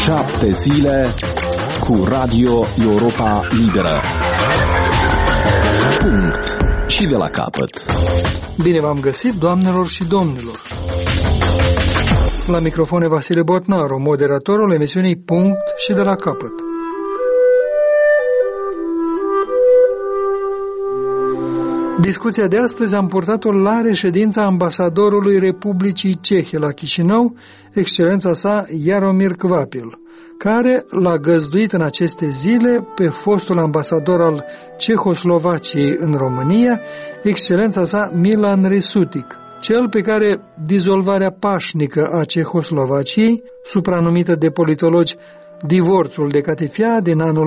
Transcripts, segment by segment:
7 zile cu Radio Europa Liberă. Punct. Și de la capăt. Bine v-am găsit, doamnelor și domnilor. La microfon Vasile Botnaru, moderatorul emisiunii Punct și de la capăt. Discuția de astăzi am purtat-o la reședința ambasadorului Republicii Cehe la Chișinău, excelența sa Jaromir Kvapil, care l-a găzduit în aceste zile pe fostul ambasador al Cehoslovaciei în România, excelența sa Milan Resutic, cel pe care dizolvarea pașnică a Cehoslovaciei, supranumită de politologi divorțul de catifea din anul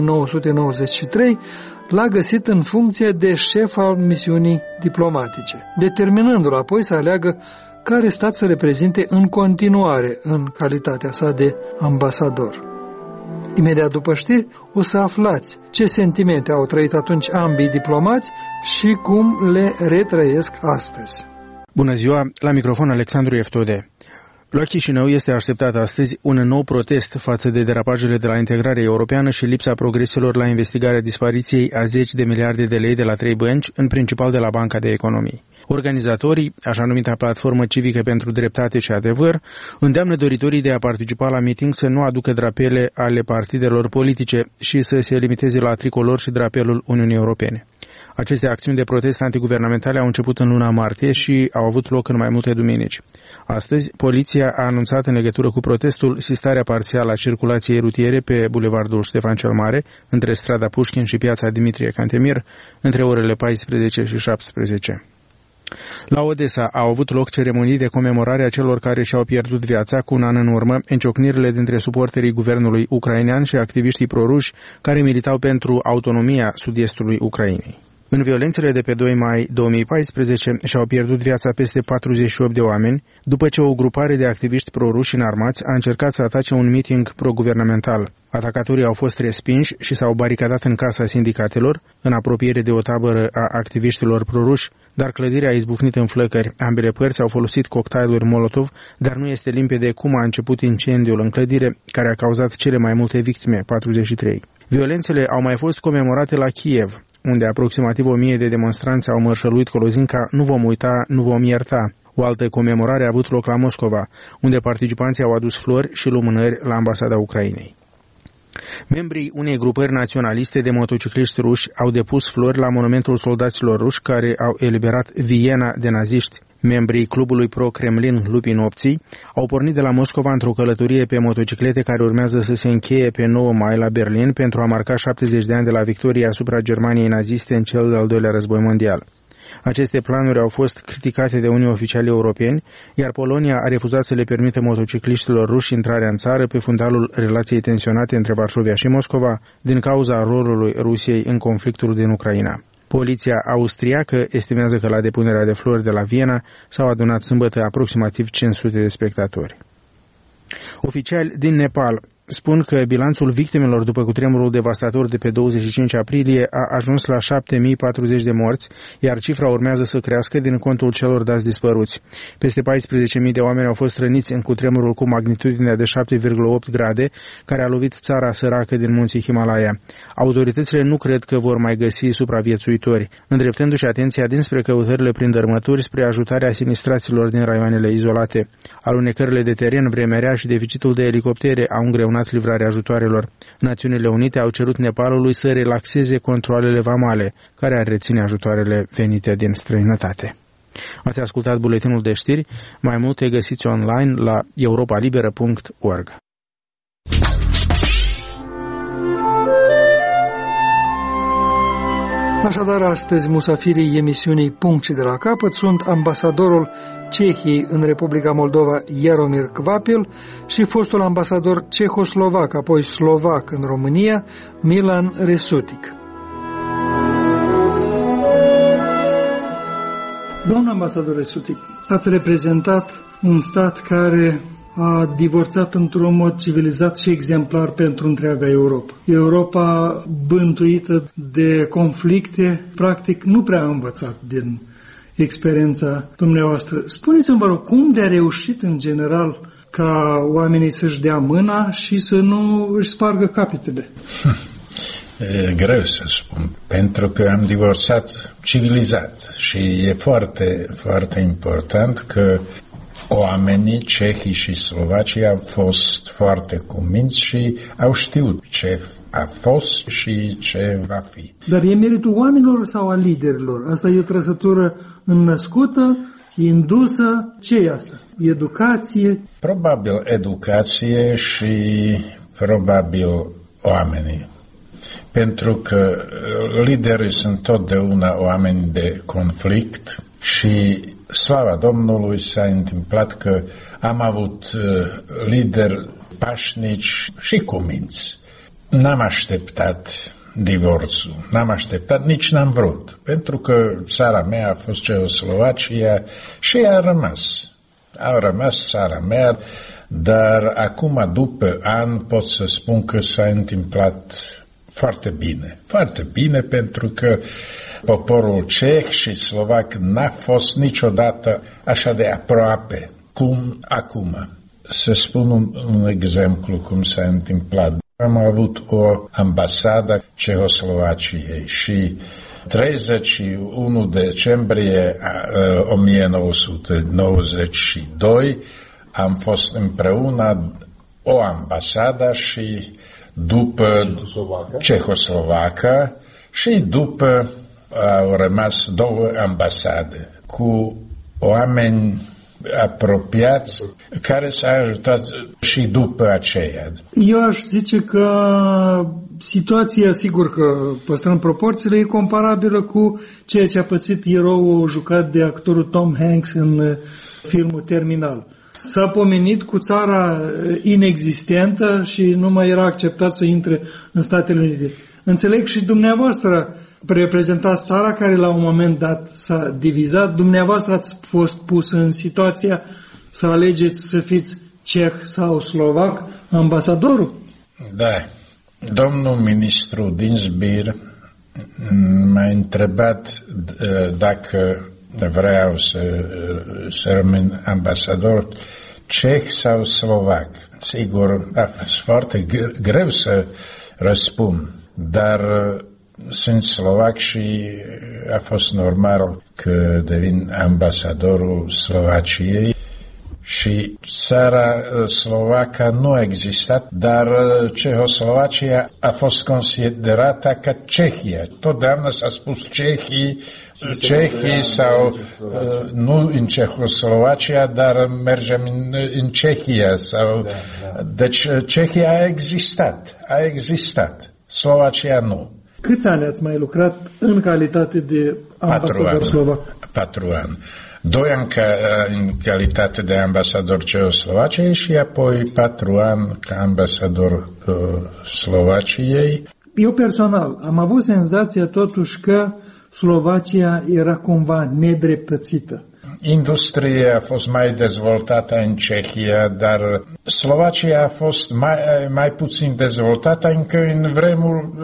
1993, l-a găsit în funcție de șef al misiunii diplomatice, determinându-l apoi să aleagă care stat să reprezinte în continuare în calitatea sa de ambasador. Imediat după știri o să aflați ce sentimente au trăit atunci ambii diplomați și cum le retrăiesc astăzi. Bună ziua, la microfon Alexandru Eftode. La Chișinău este așteptat astăzi un nou protest față de derapajele de la integrarea europeană și lipsa progreselor la investigarea dispariției a 10 de miliarde de lei de la 3 bănci, în principal de la Banca de Economii. Organizatorii, așa numita Platformă Civică pentru Dreptate și Adevăr, îndeamnă doritorii de a participa la meeting să nu aducă drapele ale partidelor politice și să se limiteze la tricolor și drapelul Uniunii Europene. Aceste acțiuni de protest antiguvernamentale au început în luna martie și au avut loc în mai multe duminici. Astăzi, poliția a anunțat în legătură cu protestul sistarea parțială a circulației rutiere pe bulevardul Ștefan cel Mare, între strada Pușkin și piața Dimitrie Cantemir, între orele 14 și 17. La Odessa au avut loc ceremonii de comemorare a celor care și-au pierdut viața cu un an în urmă în ciocnirile dintre suporterii guvernului ucrainean și activiștii proruși care militau pentru autonomia sud-estului Ucrainei. În violențele de pe 2 mai 2014 și-au pierdut viața peste 48 de oameni, după ce o grupare de activiști proruși înarmați a încercat să atace un meeting pro-guvernamental. Atacatorii au fost respinși și s-au baricadat în casa sindicatelor, în apropiere de o tabără a activiștilor proruși, dar clădirea a izbucnit în flăcări. Ambele părți au folosit cocktailuri Molotov, dar nu este limpede cum a început incendiul în clădire, care a cauzat cele mai multe victime, 43. Violențele au mai fost comemorate la Kiev, unde aproximativ 1000 de demonstranți au mărșăluit cu lozinca "Nu vom uita, nu vom ierta". O altă comemorare a avut loc la Moscova, unde participanții au adus flori și lumânări la ambasada Ucrainei. Membrii unei grupări naționaliste de motocicliști ruși au depus flori la monumentul soldaților ruși care au eliberat Viena de naziști. Membrii clubului pro-Kremlin Lupii Nopții au pornit de la Moscova într-o călătorie pe motociclete care urmează să se încheie pe 9 mai la Berlin pentru a marca 70 de ani de la victoria asupra Germaniei naziste în cel de-al doilea război mondial. Aceste planuri au fost criticate de unii oficiali europeni, iar Polonia a refuzat să le permită motocicliștilor ruși intrarea în țară pe fundalul relației tensionate între Varșovia și Moscova din cauza rolului Rusiei în conflictul din Ucraina. Poliția austriacă estimează că la depunerea de flori de la Viena s-au adunat sâmbătă aproximativ 500 de spectatori. Oficiali din Nepal spun că bilanțul victimelor după cutremurul devastator de pe 25 aprilie a ajuns la 7040 de morți, iar cifra urmează să crească din contul celor dați dispăruți. Peste 14.000 de oameni au fost răniți în cutremurul cu magnitudinea de 7,8 grade, care a lovit țara săracă din munții Himalaya. Autoritățile nu cred că vor mai găsi supraviețuitori, îndreptându-și atenția dinspre căutările prin dărâmături spre ajutarea sinistraților din raioanele izolate. Alunecările de teren, vremea rea și deficitul de elicoptere au îngreunat livrarea ajutoarelor. Națiunile Unite au cerut Nepalului să relaxeze controalele vamale, care ar reține ajutoarele venite din străinătate. Ați ascultat buletinul de știri, mai multe găsiți online la europalibera.org. Așadar, astăzi musafirii emisiunii Punct și de la capăt sunt ambasadorul Cehiei în Republica Moldova Jaromir Kvapil și fostul ambasador cehoslovac, apoi slovac în România, Milan Resutic. Domnul ambasador Resutic, ați reprezentat un stat care a divorțat într-un mod civilizat și exemplar pentru întreaga Europa. Europa, bântuită de conflicte, practic nu prea a învățat din experiența dumneavoastră. Spuneți-mi, vă rog, cum de-a reușit în general ca oamenii să-și dea mâna și să nu își spargă capetele? Greu să spun, pentru că am divorțat civilizat și e foarte, foarte important că oamenii cehii și slovacii au fost foarte cuminți și au știut ce a fost și ce va fi. Dar e meritul oamenilor sau a liderilor? Asta e o trăsătură înnăscută, indusă? Ce e asta? Educație? Probabil educație și probabil oamenii. Pentru că liderii sunt totdeauna oameni de conflict și slava Domnului s-a întâmplat că am avut lideri pașnici și cuminți. N-am așteptat divorțul, n-am așteptat, nici n-am vrut, pentru că țara mea a fost Ceoslovacia și a rămas țara mea, dar acum, după an, pot să spun că s-a întâmplat foarte bine, pentru că poporul ceh și slovac n-a fost niciodată așa de aproape cum acum. Să spun un exemplu cum s-a întâmplat. Am avut o ambasadă Cehoslovaciei și 31 decembrie 1992 am fost împreună o ambasadă și după Cehoslovaca și după au rămas 2 ambasade cu oameni apropiați care s-a ajutat și după aceea. Eu aș zice că situația, sigur că păstrăm proporțiile, e comparabilă cu ceea ce a pățit eroul jucat de actorul Tom Hanks în filmul Terminal. S-a pomenit cu țara inexistentă și nu mai era acceptat să intre în Statele Unite. Înțeleg și dumneavoastră reprezentați țara care la un moment dat s-a divizat. Dumneavoastră ați fost pus în situația să alegeți să fiți ceh sau slovac ambasadorul? Da. Domnul ministru Dinsbir m-a întrebat dacă vreau să rămân ambasador ceh sau slovac. Sigur, a fost foarte greu să răspund, dar sunt slovac și a fost normal că devin ambasadorul Slovaciei și țara slovacă nu a existat, dar Cehoslovacia a fost considerată ca Cehia. Totdeauna s-a spus Cehii sau nu în Cehoslovacia, dar mergem în Cehia. Sau, deci Cehia a existat, Slovacia nu. Câți ani ați mai lucrat în calitate de ambasador slovac? 4 ani. 2 ani în calitate de ambasador Ceoslovaciei și apoi 4 ani ca ambasador Slovaciei. Eu personal am avut senzația totuși că Slovacia era cumva nedreptățită. Industria a fost mai dezvoltată în Cehia, dar Slovacia a fost mai puțin dezvoltată încă în vremul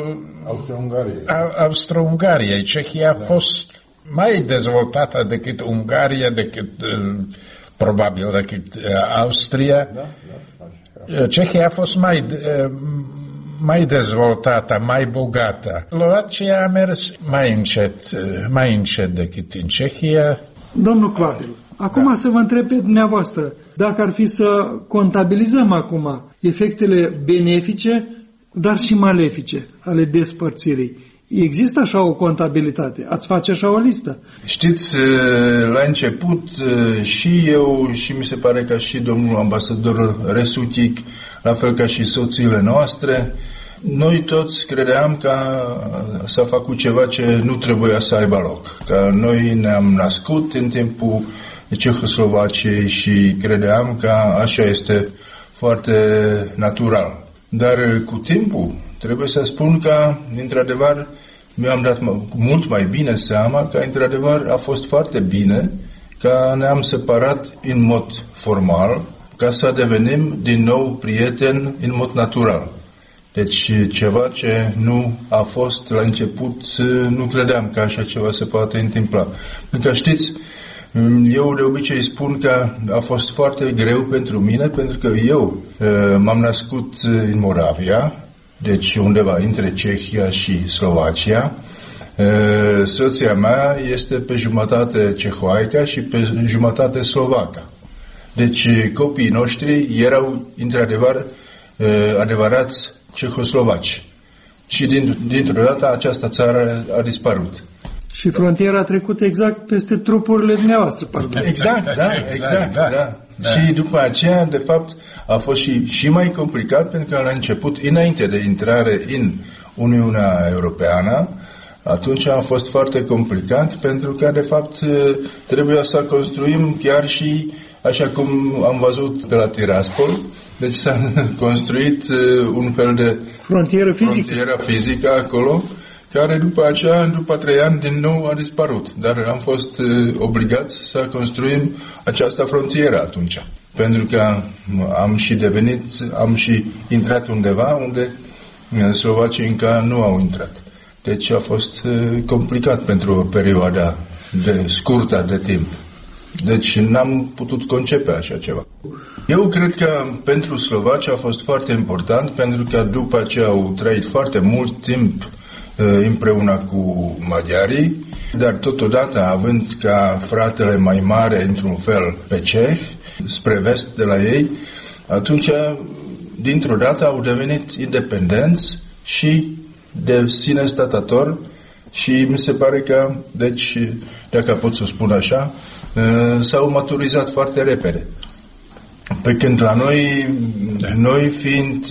Austro-Ungariei. Cehia a fost mai dezvoltată decât Ungaria, probabil decât Austria. Cehia a fost mai dezvoltată, mai bogată. Slovacia a mers mai încet decât în Cehia. Domnul Kvapil, acum să vă întreb pe dumneavoastră, dacă ar fi să contabilizăm acum efectele benefice, dar și malefice ale despărțirii. Există așa o contabilitate? Ați face așa o listă? Știți, la început și eu și mi se pare că și domnul ambasador Resutic, la fel ca și soțiile noastre, noi toți credeam că s-a făcut ceva ce nu trebuia să aibă loc. Că noi ne-am născut în timpul Cehoslovaciei și credeam că așa este foarte natural. Dar cu timpul trebuie să spun că, într-adevăr, mi-am dat mult mai bine seama că, într-adevăr, a fost foarte bine că ne-am separat în mod formal ca să devenim din nou prieteni în mod natural. Deci ceva ce nu a fost la început, nu credeam că așa ceva se poate întâmpla. Pentru că știți, Eu de obicei spun că a fost foarte greu pentru mine, pentru că eu m-am născut în Moravia, deci undeva între Cehia și Slovacia. Soția mea este pe jumătate cehoaică și pe jumătate slovacă. Deci copiii noștri erau într-adevăr adevărați cehoslovaci. Și dintr-o dată această țară a dispărut. Și frontiera a trecut exact peste trupurile dumneavoastră, pardon. Exact, da. Și după aceea, de fapt, a fost și mai complicat, pentru că la început, înainte de intrare în Uniunea Europeană, atunci a fost foarte complicat, pentru că, de fapt, trebuia să construim chiar și, așa cum am văzut de la Tiraspol, deci s-a construit un fel de frontieră fizică acolo, care după aceea, după 3 ani, din nou a dispărut. Dar am fost obligați să construim această frontieră atunci. Pentru că am și intrat undeva unde slovacii încă nu au intrat. Deci a fost complicat pentru o perioadă scurtă de timp. Deci n-am putut concepe așa ceva. Eu cred că pentru slovaci a fost foarte important, pentru că după ce au trăit foarte mult timp împreună cu maghiarii, dar totodată având ca fratele mai mare într-un fel pe ceh, spre vest de la ei, atunci dintr-o dată au devenit independenți și de sine stătător și mi se pare că, deci, dacă pot să spun așa, s-au maturizat foarte repede. Pe când la noi fiind,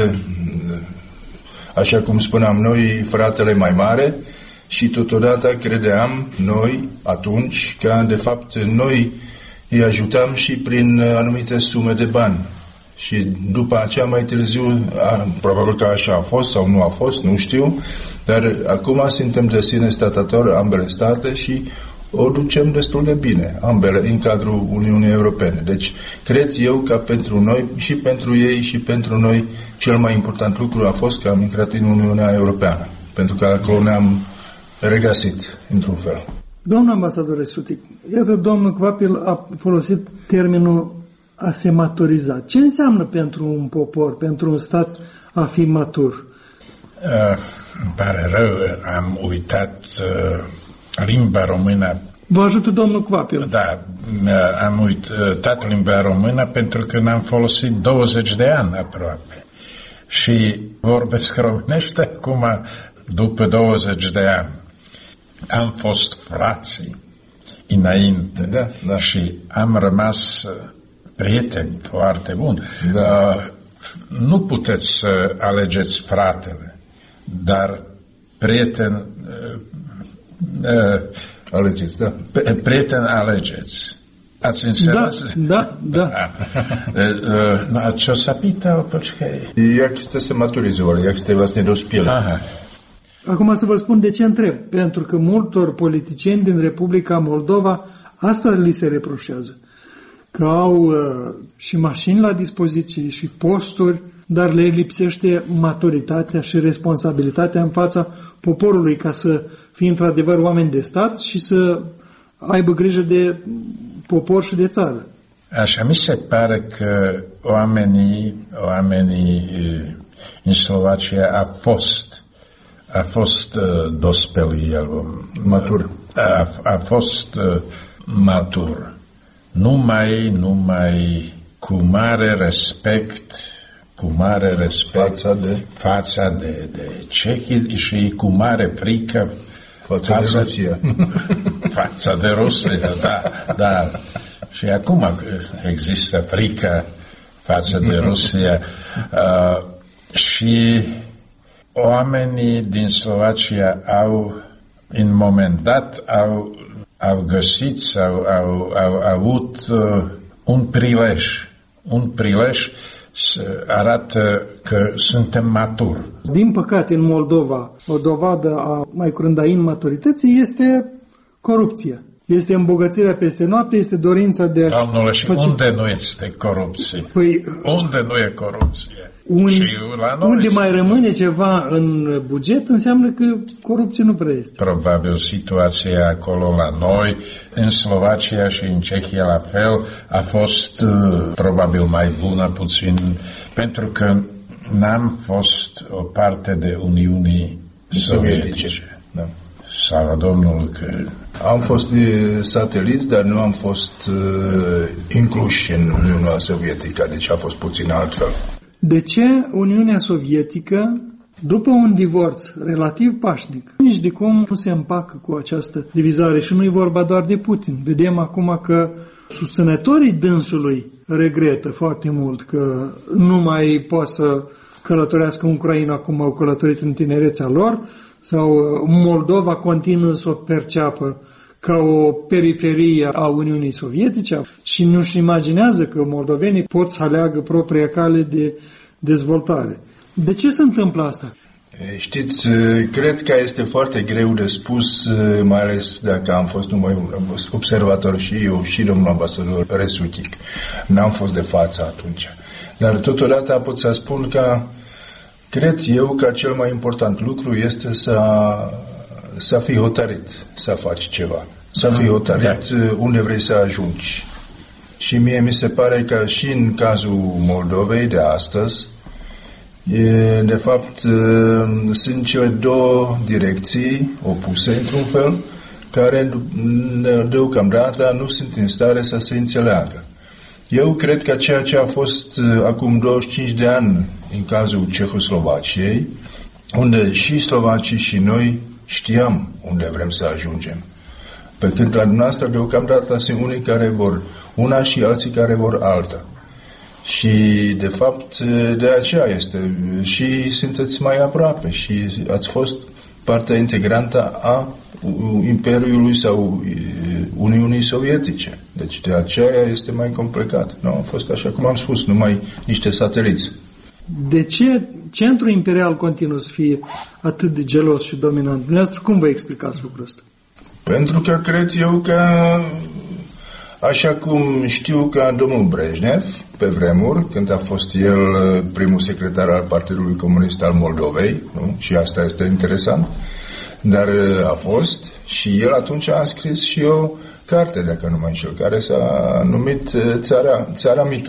așa cum spuneam, noi fratele mai mare și totodată credeam noi atunci că de fapt noi îi ajutam și prin anumite sume de bani. Și după aceea mai târziu, probabil că așa a fost sau nu a fost, nu știu, dar acum suntem de sine stătători ambele state și o ducem destul de bine, ambele, în cadrul Uniunii Europene. Deci, cred eu că pentru noi, și pentru ei, și pentru noi, cel mai important lucru a fost că am intrat în Uniunea Europeană, pentru că acolo ne-am regăsit, într-un fel. Domnul ambasador Resutic, iată, domnul Kvapil a folosit termenul a se maturiza. Ce înseamnă pentru un popor, pentru un stat a fi matur? Îmi pare rău, am uitat limba română. Vă ajută domnul Kvapil. Da, am uitat limba română pentru că n-am folosit 20 de ani aproape. Și vorbesc românește acum după 20 de ani. Am fost frații înainte și am rămas prieteni foarte buni. Nu puteți să alegeți fratele, dar prieten alegeți, da. Prieten alegeți. Ați înțeles? Da. Čo sa pýtal, počkaj? Jak ste se maturizovali, jak ste vlastne dospjeli? Aha. Acum să vă spun de ce întreb. Pentru că multor politicieni din Republica Moldova asta li se reproșează. Că au și mașini la dispoziție și posturi, dar le lipsește maturitatea și responsabilitatea în fața poporului ca să fie într-adevăr oameni de stat și să aibă grijă de popor și de țară. Așa mi se pare că oamenii în Slovacia a fost dospeli, matur. A fost matur. Numai cu mare respect față de cehi și cu mare frică față de Rusia. Da. Și acum există frică față de Rusia. Și oamenii din Slovacia în moment dat au găsit sau au avut un prilej să arată că suntem maturi. Din păcate, în Moldova, o dovadă a mai curând a imaturității este corupția. Este îmbogățirea peste noapte, este dorința de a... Domnule, și unde nu este corupție? Păi, unde nu e corupție? unde mai rămâne ceva în buget, înseamnă că corupție nu prea este. Probabil situația acolo la noi, în Slovacia și în Cehia la fel, a fost probabil mai bună puțin, pentru că n-am fost o parte de Uniunii Sovietice. Da. Slavă Domnului că... Am fost sateliți, dar nu am fost incluși în Uniunea Sovietică, deci a fost puțin altfel. De ce Uniunea Sovietică, după un divorț relativ pașnic, nici de cum nu se împacă cu această divizare? Și nu e vorba doar de Putin. Vedem acum că susținătorii dânsului regretă foarte mult că nu mai poate să călătorească în Ucraina cum au călătorit în tinerețea lor, sau Moldova continuă să o perceapă ca o periferie a Uniunii Sovietice și nu-și imaginează că moldovenii pot să aleagă propria cale de dezvoltare. De ce se întâmplă asta? Știți, cred că este foarte greu de spus, mai ales dacă am fost numai un observator și eu și domnul ambasador Resutic. N-am fost de față atunci. Dar totodată pot să spun că cred eu că cel mai important lucru este să fii hotărât să faci ceva. Să fii hotărât unde vrei să ajungi. Și mie mi se pare că și în cazul Moldovei de astăzi, de fapt, sunt cele două direcții opuse, într-un fel, care deocamdată nu sunt în stare să se înțeleagă. Eu cred că ceea ce a fost acum 25 de ani în cazul Cehoslovaciei, unde și slovacii și noi știam unde vrem să ajungem. Pe când la dumneavoastră deocamdată sunt unii care vor una și alții care vor alta. Și de fapt de aceea este și sunteți mai aproape și ați fost partea integrantă a Imperiului sau Uniunii Sovietice. Deci de aceea este mai complicat. Nu a fost așa cum am spus, numai niște sateliți. De ce centrul imperial continuă să fie atât de gelos și dominant? Dumneavoastră, cum vă explicați lucrul ăsta? Pentru că cred eu că, așa cum știu că domnul Brejnev, pe vremuri, când a fost el primul secretar al Partidului Comunist al Moldovei, nu? Și asta este interesant, dar a fost și el atunci a scris și o carte, dacă nu mă înșel, care s-a numit Țara Mică.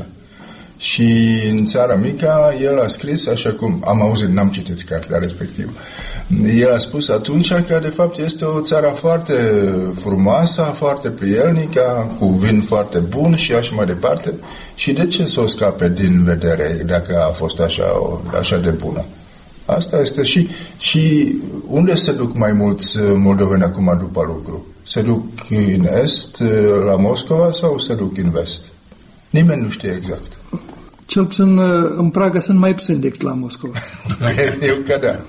Și în Țara Mică el a scris, așa cum am auzit, n-am citit cartea respectivă, el a spus atunci că de fapt este o țară foarte frumoasă, foarte prielnică, cu vin foarte bun și așa mai departe. Și de ce să o scape din vedere dacă a fost așa de bună? Asta este și unde se duc mai mulți moldoveni acum după lucru? Se duc în est, la Moscova, sau se duc în vest? Nimeni nu știe exact. Cel puțin în Praga sunt mai puțin decât la Moscova. Eu că da.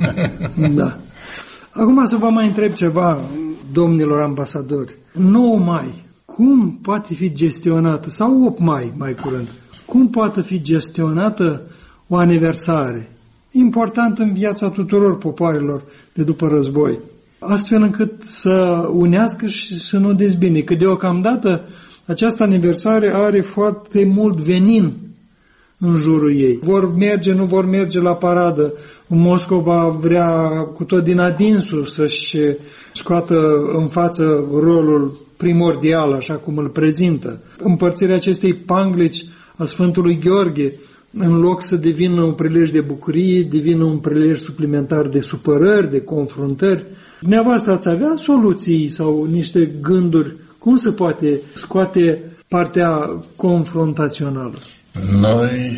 Da. Acum să vă mai întreb ceva, domnilor ambasadori. 9 mai, cum poate fi gestionată, sau 8 mai, mai curând, cum poate fi gestionată o aniversare importantă în viața tuturor popoarelor de după război, astfel încât să unească și să nu dezbine, că deocamdată această aniversare are foarte mult venin în jurul ei. Vor merge, nu vor merge la paradă. Moscova vrea cu tot din adinsul să-și scoată în față rolul primordial, așa cum îl prezintă. Împărțirea acestei panglici a Sfântului Gheorghe, în loc să devină un prilej de bucurie, devină un prilej suplimentar de supărări, de confruntări. Dumneavoastră ați avea soluții sau niște gânduri? Cum se poate scoate partea confrontațională? Noi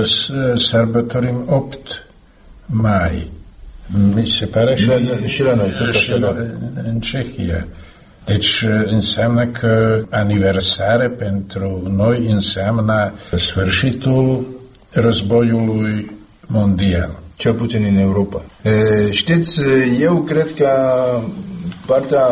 sărbătorim 8 mai. Mi se pare și la noi, tot așa, în Cehia. Deci înseamnă că aniversare pentru noi înseamnă sfârșitul războiului mondial. Cel puțin în Europa. Știți, eu cred că partea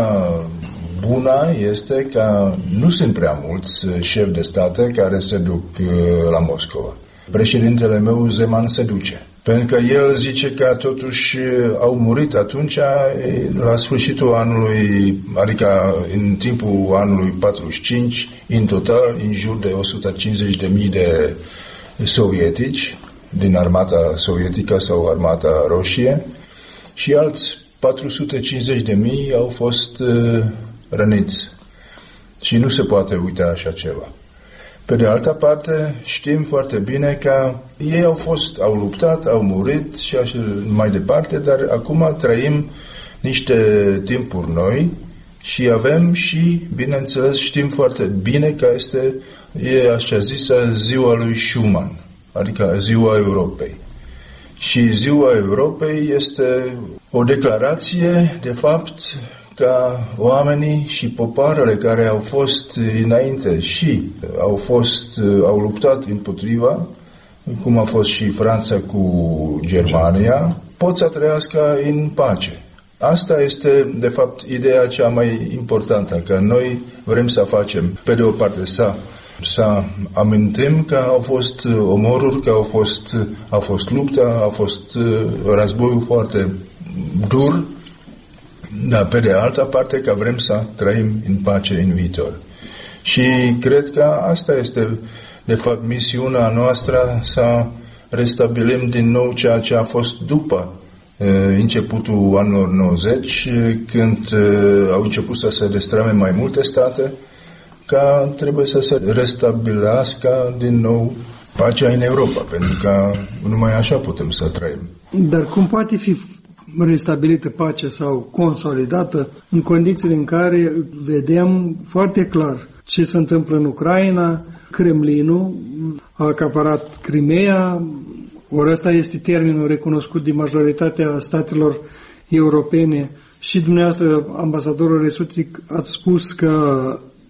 bună este că nu sunt prea mulți șefi de state care se duc la Moscova. Președintele meu, Zeman, se duce. Pentru că el zice că totuși au murit atunci, la sfârșitul anului, adică în timpul anului 45, în total, în jur de 150.000 de sovietici, din armata sovietică sau armata roșie și alți 450.000 au fost răniți. Și nu se poate uita așa ceva. Pe de altă parte, știm foarte bine că ei au luptat, au murit și așa mai departe, dar acum trăim niște timpuri noi și avem și, bineînțeles, știm foarte bine că e așa zisă ziua lui Schuman, adică ziua Europei. Și ziua Europei este o declarație, de fapt, ca oamenii și popoarele care au fost înainte și au luptat împotriva, cum a fost și Franța cu Germania, pot să trăiască în pace. Asta este, de fapt, ideea cea mai importantă, că noi vrem să facem, pe de o parte, să amintim că au fost omoruri, că a fost luptă, a fost războiul foarte dur, dar pe de altă parte că vrem să trăim în pace în viitor. Și cred că asta este, de fapt, misiunea noastră, să restabilim din nou ceea ce a fost după începutul anilor 90, când au început să se destrame mai multe state, că trebuie să se restabilească din nou pacea în Europa, pentru că numai așa putem să trăim. Dar cum poate fi restabilită pacea sau consolidată în condițiile în care vedem foarte clar ce se întâmplă în Ucraina, Kremlinul a acaparat Crimea, ori ăsta este termenul recunoscut de majoritatea statelor europene și dumneavoastră, ambasadorul Resutic, ați spus că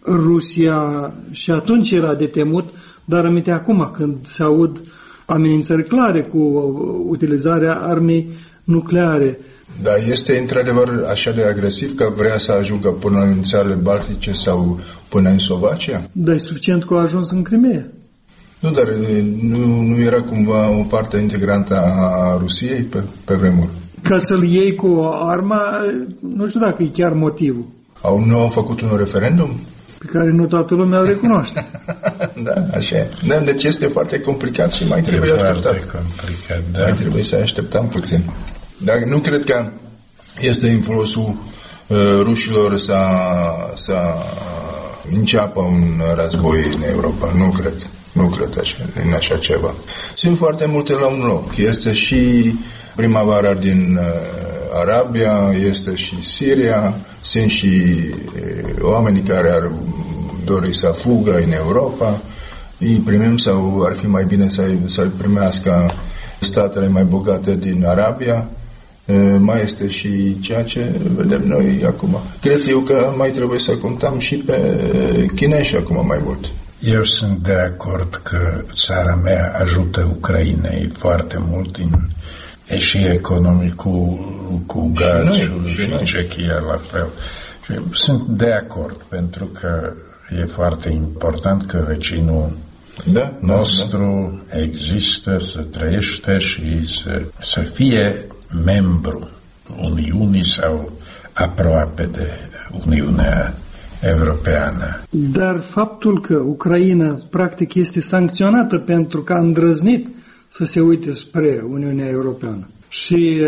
Rusia și atunci era de temut, dar aminte acum când se aud amenințări clare cu utilizarea armei nucleare. Da, este într-adevăr așa de agresiv că vrea să ajungă până în țările Baltice sau până în Slovacia? Dar e suficient că a ajuns în Crimea. Nu, dar nu era cumva o parte integrantă a Rusiei pe vremuri? Ca să-l iei cu arma, nu știu dacă e chiar motivul. Nu au făcut un referendum? Pe care nu toată lumea îl recunoaște. Da, așa e. Da, deci este foarte complicat și mai trebuie așteptat. Complicat, da. Mai trebuie să așteptăm puțin. Dar nu cred că este în folosul rușilor să înceapă un război în Europa. Nu cred în așa ceva. Sunt foarte multe la un loc. Este și primăvara din Arabia, este și Siria, sunt și oamenii care ar dori să fugă în Europa. Îi primim sau ar fi mai bine să-l primească statele mai bogate din Arabia. Mai este și ceea ce vedem noi acum. Cred eu că mai trebuie să contăm și pe chinezi acum mai mult. Eu sunt de acord că țara mea ajută Ucrainei foarte mult și economic cu gazul și Cehia la fel. Și sunt de acord pentru că e foarte important că vecinul nostru există, să trăiește și să fie membru Uniunii sau aproape de Uniunea Europeană. Dar faptul că Ucraina practic este sancționată pentru că a îndrăznit să se uite spre Uniunea Europeană și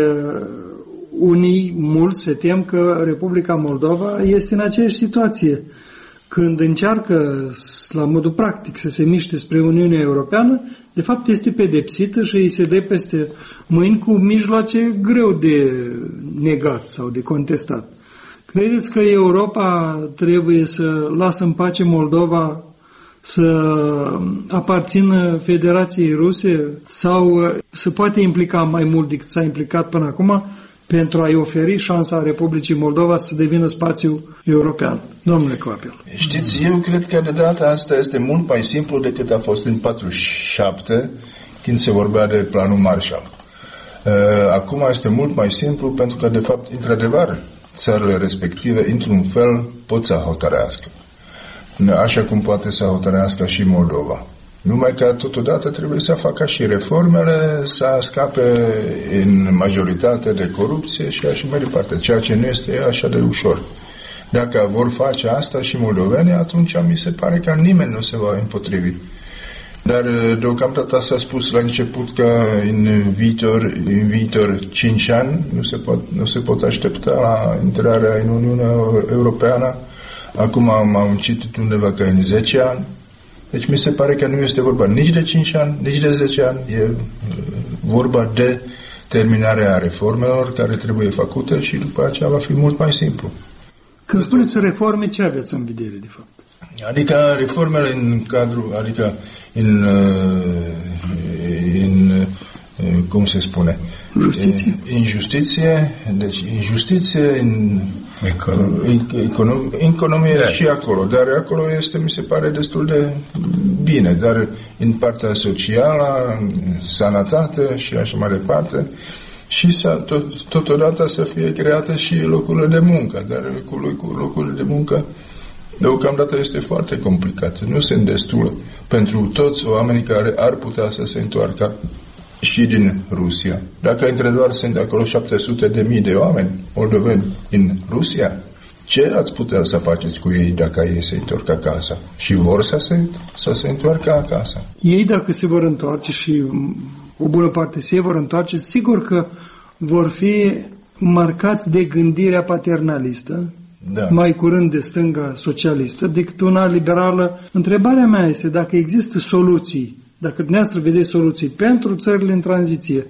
mulți se tem că Republica Moldova este în aceeași situație. Când încearcă la modul practic să se miște spre Uniunea Europeană, de fapt este pedepsită și îi se dă peste mâini cu mijloace greu de negat sau de contestat. Credeți că Europa trebuie să lasă în pace Moldova să aparțină Federației Ruse sau se poate implica mai mult decât s-a implicat până acum pentru a-i oferi șansa Republicii Moldova să devină spațiu european? Domnule Kvapil. Știți, eu cred că de data asta este mult mai simplu decât a fost în 47, când se vorbea de planul Marshall. Acum este mult mai simplu pentru că, de fapt, într-adevăr, țările respective, într-un fel, pot să hotărească. Așa cum poate să hotărească și Moldova. Numai că totodată trebuie să facă și reformele, să scape în majoritate de corupție și așa mai departe, ceea ce nu este așa de ușor. Dacă vor face asta și moldovenii, atunci mi se pare că nimeni nu se va împotrivi. Dar deocamdată s-a spus la început că în viitor 5 ani nu se pot aștepta la intrarea în Uniunea Europeană. Acum am citit undeva că în 10 ani. Deci mi se pare că nu este vorba nici de 5 ani, nici de 10 ani. E vorba de terminarea reformelor care trebuie făcute și după aceea va fi mult mai simplu. Când spuneți reforme, ce aveți în vedere, de fapt? Adică reformele în cadrul, adică cum se spune? Justiție. În justiție, deci în justiție, în economie da. Și acolo, dar acolo este, mi se pare, destul de bine, dar în partea socială, sănătate și așa mai departe, și totodată să fie create și locurile de muncă, dar cu locurile de muncă deocamdată este foarte complicat. Nu sunt destule pentru toți oamenii care ar putea să se întoarcă și din Rusia. Dacă între doar sunt acolo 700.000 de oameni moldoveni în Rusia, ce ați putea să faceți cu ei dacă ei se întorc acasă? Și vor să se întoarcă acasă. Ei, dacă se vor întoarce și o bună parte se vor întoarce, sigur că vor fi marcați de gândirea paternalistă, da. Mai curând de stânga socialistă, decât una liberală. Întrebarea mea este dacă există soluții, dacă dumneavoastră vedeți soluții pentru țările în tranziție,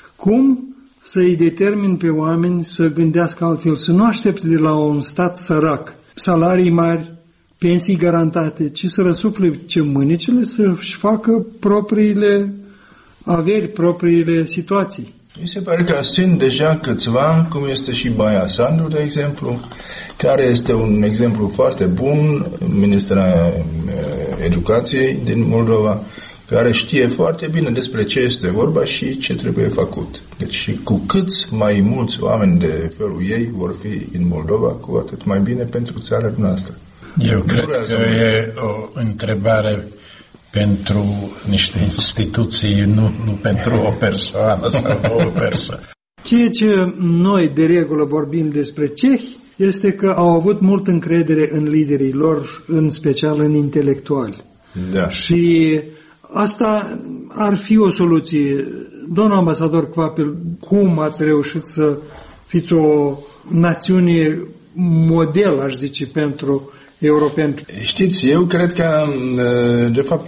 cum să-i determin pe oameni să gândească altfel, să nu aștepte de la un stat sărac, salarii mari, pensii garantate, ci să răsufle mânicile să-și facă propriile averi, propriile situații. Mi se pare că sunt deja câțiva, cum este și Baia Sandu, de exemplu, care este un exemplu foarte bun, ministra Educației din Moldova, care știe foarte bine despre ce este vorba și ce trebuie făcut. Deci cu cât mai mulți oameni de felul ei vor fi în Moldova, cu atât mai bine pentru țara noastră. Eu cred că e o întrebare pentru niște instituții, nu pentru o persoană sau o persoană. Ceea ce noi de regulă vorbim despre cehi este că au avut mult încredere în liderii lor, în special în intelectuali. Da. Și asta ar fi o soluție. Domnul ambasador Kvapil, cum ați reușit să fiți o națiune model, aș zice, pentru europeni? Știți, eu cred că, de fapt,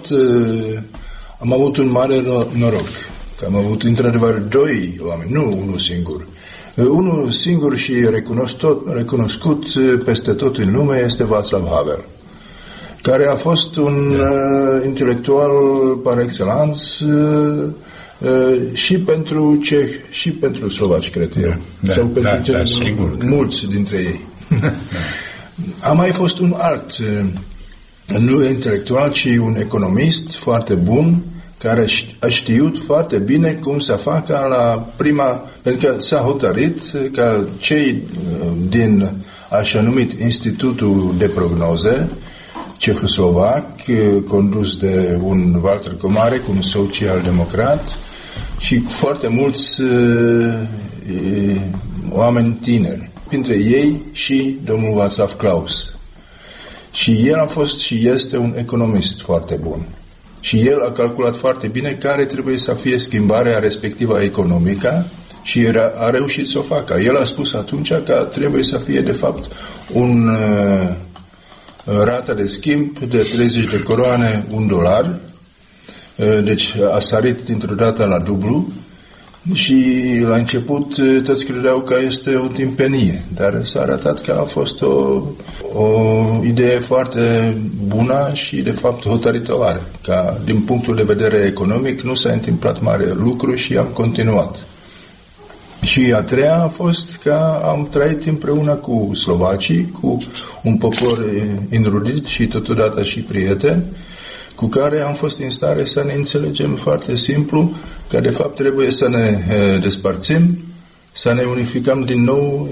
am avut un mare noroc. Că am avut, într-adevăr, 2 oameni, nu unul singur. Unul singur și recunoscut peste tot în lume este Václav Havel, care a fost un intelectual par excellence și pentru cehi și pentru slovaci, cred eu. Sau pentru sigur, mulți dintre ei. A mai fost un alt, nu intelectual, ci un economist foarte bun, care a știut foarte bine cum să facă la prima, pentru că s-a hotărât ca cei din așa numit Institutul de Prognoze cehoslovac, condus de un Walter Komárek, un social-democrat, și foarte mulți oameni tineri, printre ei și domnul Václav Klaus. Și el a fost și este un economist foarte bun. Și el a calculat foarte bine care trebuie să fie schimbarea respectivă economică și a reușit să o facă. El a spus atunci că trebuie să fie, de fapt, un rată de schimb de 30 de coroane, $1. Deci a sărit dintr-o dată la dublu. Și la început toți credeau că este o timpenie, dar s-a arătat că a fost o idee foarte bună și de fapt hotărătoare, că din punctul de vedere economic nu s-a întâmplat mare lucru și am continuat. Și a treia a fost că am trăit împreună cu slovacii, cu un popor înrudit și totodată și prieten, cu care am fost în stare să ne înțelegem foarte simplu că de fapt trebuie să ne despărțim, să ne unificăm din nou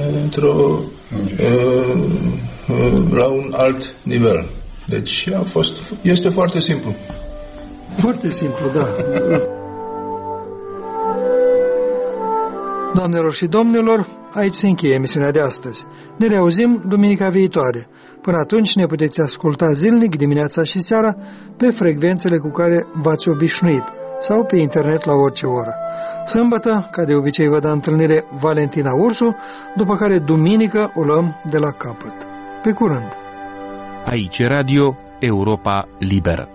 la un alt nivel. Deci este foarte simplu. Foarte simplu, da. Doamnelor și domnilor, aici se încheie emisiunea de astăzi. Ne reauzim duminica viitoare. Până atunci ne puteți asculta zilnic, dimineața și seara, pe frecvențele cu care v-ați obișnuit sau pe internet la orice oră. Sâmbătă, ca de obicei, vă dă întâlnire Valentina Ursu, după care duminică o luăm de la capăt. Pe curând! Aici Radio Europa Liberă.